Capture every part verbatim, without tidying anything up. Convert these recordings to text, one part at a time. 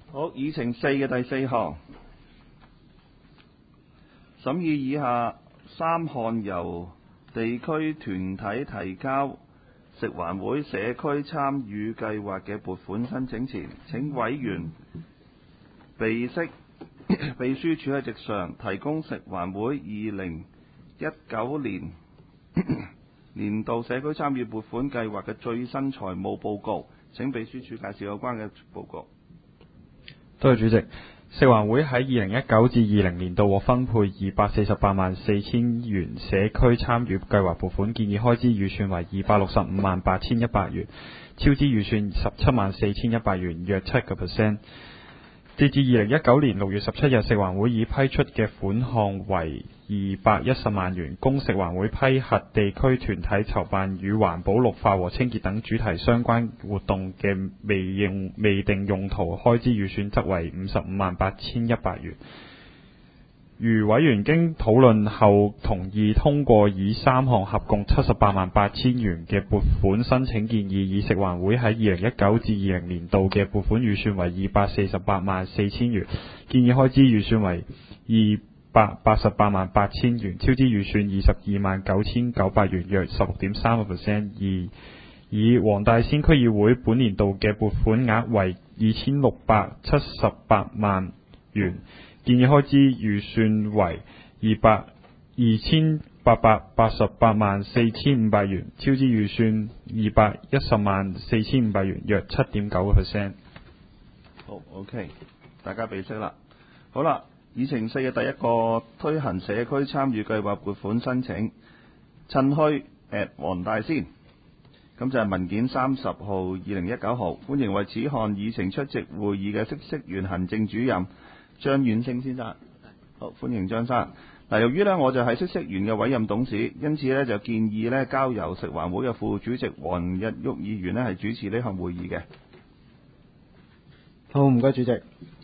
好，議程四嘅第四項，審議以下三項由地區團體提交食環會社區參與計劃嘅撥款申請前，請委員備悉秘書處喺席上提供食環會二零一九年年度社區參與撥款計劃嘅最新財務報告。請秘書處介紹有關嘅報告。 多謝主席。食環會喺二零一九至二零年度獲分配二百四十八萬四千元社區參與計劃撥款，建議開支預算為二百六十五萬八千一百元，超支預算十七萬四千一百元，約七個 percent。截至二零一九年六月十七日，食環會已批出嘅款項為二百一十萬元，供食環會批核地區團體籌辦與環保綠化和清潔等主題相關活動嘅未用未定用途開支預算則為五十五萬八千一百元。如委員經討論後同意通過以三項合共七十八萬八千元嘅撥款申請建議，以食環會喺二零一九至二零年度嘅撥款預算為二百四十八萬四千元，建議開支預算為二百八十八萬八千元，超支預算二十二萬九千九百元，約十六點三個 percent。二、以黃大仙區議會本年度嘅撥款額為二千六百七十八萬元，建議開支預算為二百二千八百八十八萬四千五百元，超支預算二百一十萬四千五百元，約七點九個 percent。 好 ，OK， 大家備悉啦。好啦，議程四嘅第一個推行社區參與計劃撥款申請，趁墟 at 黃大仙，咁就係文件三十號二零一九號，歡迎為此項議程出席會議嘅嗇色園行政主任張遠升先生。好，歡迎張生。嗱，由於呢，我就係嗇色園嘅委任董事，因此呢，就建議呢，交由食環會嘅副主席黃日旭議員呢係主持呢項會議嘅。 好，唔該主席。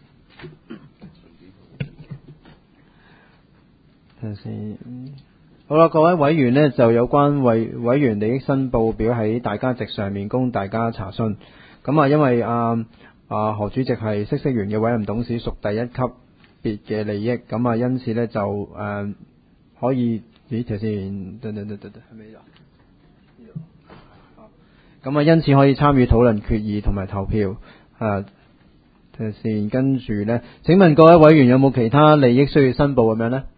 睇下先。好啦，各位委員呢，就有關委委員利益申報表喺大家席上面供大家查詢。咁啊，因為啊啊何主席係嗇色園嘅委任董事，屬第一級別嘅利益，咁啊因此呢，就誒、呃、可以，咦睇先，等等等等等，係咪呢度？咁啊因此可以參與討論決議同埋投票。啊睇下先，跟住呢，請問各位委員有冇其他利益需要申報咁樣呢？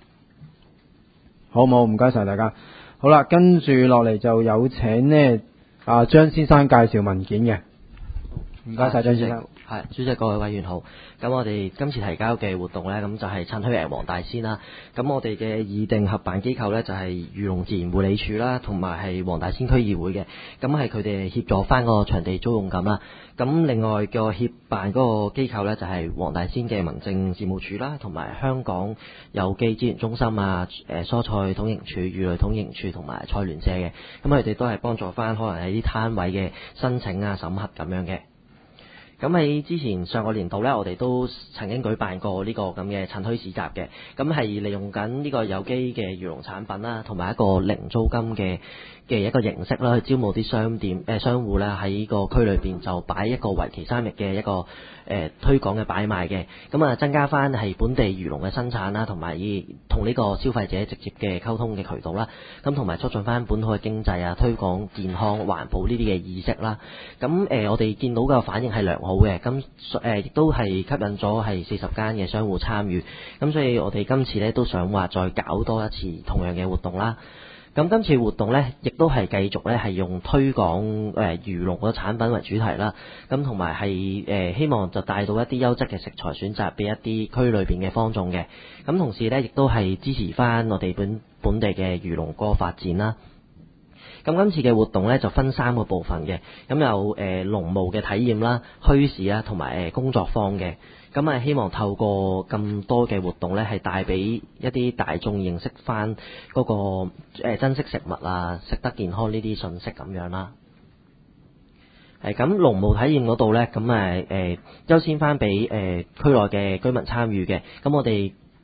好冇？唔該晒大家。好啦，跟住落嚟就有請呢啊張先生介紹文件嘅。唔該晒張先生。 係，主席，各位委員好。咁我哋今次提交嘅活動呢，咁就係趁墟誒黃大仙啦。咁我哋嘅議定合辦機構呢，就係漁農自然護理署啦，同埋係黃大仙區議會嘅。咁係佢哋協助翻個場地租用咁啦。咁另外個協辦嗰個機構呢，就係黃大仙嘅民政事務處啦，同埋香港有機資源中心啊、誒蔬菜統營處、魚類統營處同埋菜聯社嘅。咁佢哋都係幫助翻可能喺啲攤位嘅申請啊、審核咁樣嘅。咁喺之前上個年度呢，我哋都曾經舉辦過呢個咁嘅趁墟市集嘅，咁係利用緊呢個有機嘅漁農產品啦，同埋一個零租金嘅嘅一個形式啦，去招募啲商店誒商戶啦，喺個區裏邊就擺一個為期三日嘅一個誒、呃、推廣嘅擺賣嘅，咁啊增加翻係本地漁農嘅生產啦，同埋以同呢個消費者直接嘅溝通嘅渠道啦，咁同埋促進翻本土嘅經濟啊，推廣健康環保呢啲嘅意識啦，咁誒、呃、我哋見到嘅反應係良好嘅，咁誒亦都係吸引咗係四十間嘅商戶參與，咁所以我哋今次咧都想話再搞多一次同樣嘅活動啦。咁今次活動呢，亦都係繼續呢係用推廣誒漁農嘅產品為主題啦。咁同埋係誒希望就帶到一啲優質嘅食材選擇俾一啲區裏邊嘅坊眾嘅。咁同時呢，亦都係支持翻我哋本本地嘅漁農個發展啦。咁今次嘅活動呢，就分三個部分嘅，咁有誒農務嘅體驗啦、墟市啊，同埋誒工作坊嘅。咁啊，希望透過咁多嘅活動呢，係帶俾一啲大眾認識翻嗰個誒珍惜食物啊、食得健康呢啲信息咁樣啦。誒咁農務體驗嗰度呢，咁誒誒優先翻俾誒區內嘅居民參與嘅。咁我哋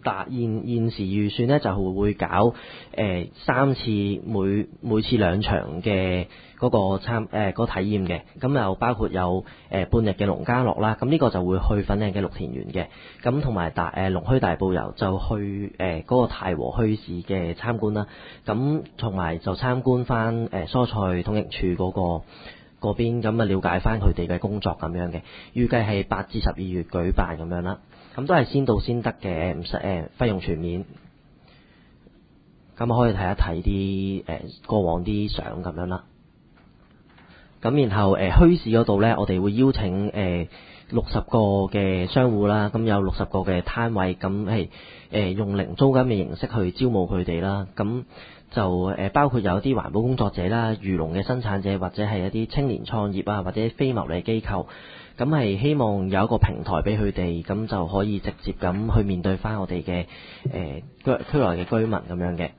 達現現時預算咧就會搞誒、呃、三次每每次兩場嘅嗰個參誒、呃嗰個體驗嘅，咁又包括有誒、呃、半日嘅農家樂啦，咁呢個就會去粉嶺嘅綠田園嘅，咁同埋大誒龍墟大埔遊就去誒嗰、呃嗰個太和墟市嘅參觀啦，咁同埋就參觀翻誒、呃、蔬菜統營處嗰、嗰個。嗰邊咁啊，了解翻佢哋嘅工作咁樣嘅，預計係八至十二月舉辦咁樣啦。咁都係先到先得嘅，唔使誒費用全免。咁可以睇一睇啲誒過往啲相咁樣啦。咁然後誒墟市嗰度呢，我哋會邀請誒六十個嘅商戶啦，咁有六十個嘅攤位，咁係誒用零租金嘅形式去招募佢哋啦。咁就誒包括有啲環保工作者啦、漁農嘅生產者，或者係一啲青年創業啊，或者非牟利機構，咁係希望有一個平台俾佢哋，咁就可以直接咁去面對翻我哋嘅誒區區內嘅居民咁樣嘅。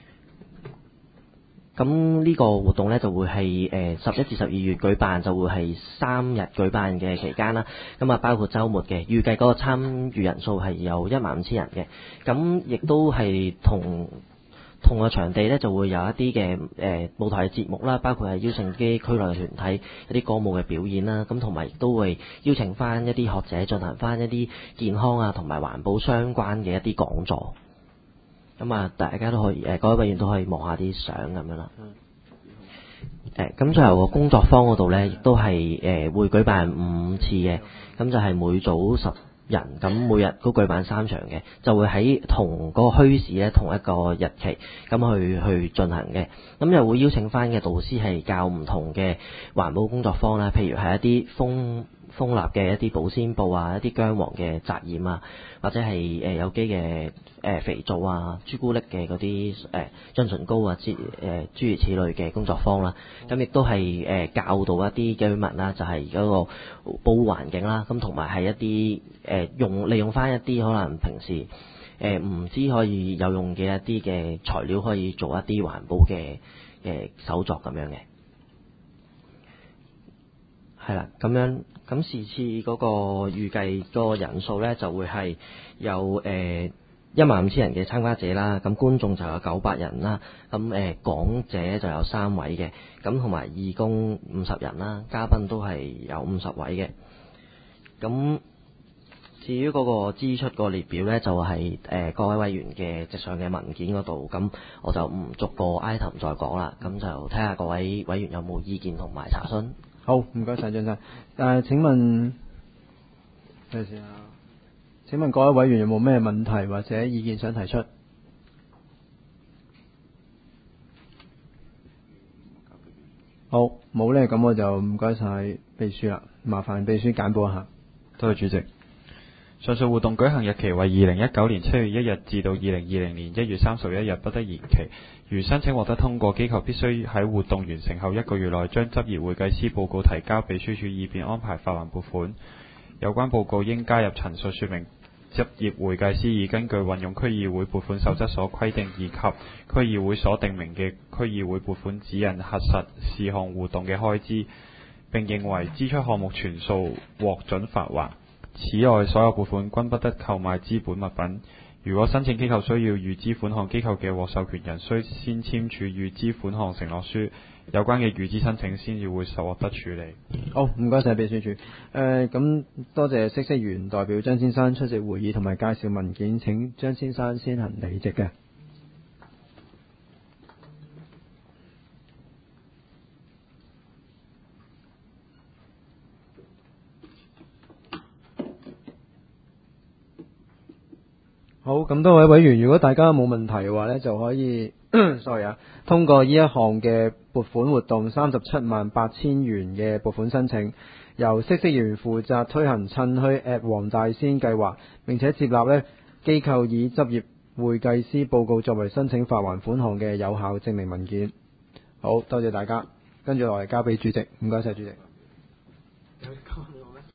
咁呢個活動呢，就會係誒十一至十二月舉辦，就會係三日舉辦嘅期間啦。咁啊包括週末嘅，預計嗰個參與人數係有一萬五千人嘅。咁亦都係同同個場地咧就會有一啲嘅誒舞台嘅節目啦，包括係邀請啲區內嘅團體一啲歌舞嘅表演啦，咁同埋亦都會邀請翻一啲學者進行翻一啲健康啊同埋環保相關嘅一啲講座。咁啊，大家都可以誒，各位委員都可以望下啲相咁樣啦。誒，咁最後個工作坊嗰度咧，亦都係誒會舉辦五次嘅，咁就係每組十人，咁每日都舉辦三場嘅，就會喺同嗰個墟市咧同一個日期咁去去進行嘅。咁又會邀請翻嘅導師係教唔同嘅環保工作坊啦，譬如係一啲蜂蜂蠟嘅一啲保鮮布啊，一啲薑黃嘅紮染啊，或者係誒有機嘅誒肥皂啊、朱古力嘅嗰啲誒潤唇膏啊之誒諸如此類嘅工作坊啦。咁亦都係誒教導一啲居民啦，就係嗰個保護環境啦。咁同埋係一啲誒用利用翻一啲可能平時誒唔知可以有用嘅一啲嘅材料，可以做一啲環保嘅誒手作咁樣嘅。係啦，咁樣咁是次嗰個預計嗰個人數咧就會係有誒一萬五千人嘅參加者啦，咁觀眾就有九百人啦，咁誒講者就有三位嘅，咁同埋義工五十人啦，嘉賓都係有五十位嘅。咁至於嗰個支出個列表咧，就係誒各位委員嘅直上嘅文件嗰度，咁我就唔逐個 item 再講啦，咁就睇下各位委員有冇意見同埋查詢。 好，唔該晒張生。誒，請問睇下先啊。請問各位委員有冇咩問題或者意見想提出？好，冇呢，咁我就唔該晒秘書啦，麻煩秘書簡報一下。 多謝主席。上述活動舉行日期為二零一九年七月一日至到二零二零年一月三十一日，不得延期。如申請獲得通過，機構必須喺活動完成後一個月內將執業會計師報告提交秘書處，以便安排發還撥款。有關報告應加入陳述說明執業會計師已根據運用區議會撥款守則所規定，以及區議會所訂明嘅區議會撥款指引核實事項活動嘅開支，並認為支出項目全數獲准發還。此外，所有撥款均不得購買資本物品。如果申請機構需要預支款項，機構嘅獲授權人須先簽署預支款項承諾書，有關嘅預支申請先至會受獲得處理。 好，唔該晒秘書處。誒、呃，咁多謝嗇色園代表張先生出席會議同埋介紹文件，請張先生先行離席嘅。好，咁多位委員，如果大家冇問題嘅話呢，就可以，sorry 啊，通過呢一項嘅撥款活動三十七萬八千元嘅撥款申請，由嗇色園負責推行趁墟 at 黃大仙計劃，並且接納呢機構以執業會計師報告作為申請發還款項嘅有效證明文件。好多謝大家，跟住落嚟交俾主席，唔該晒主席。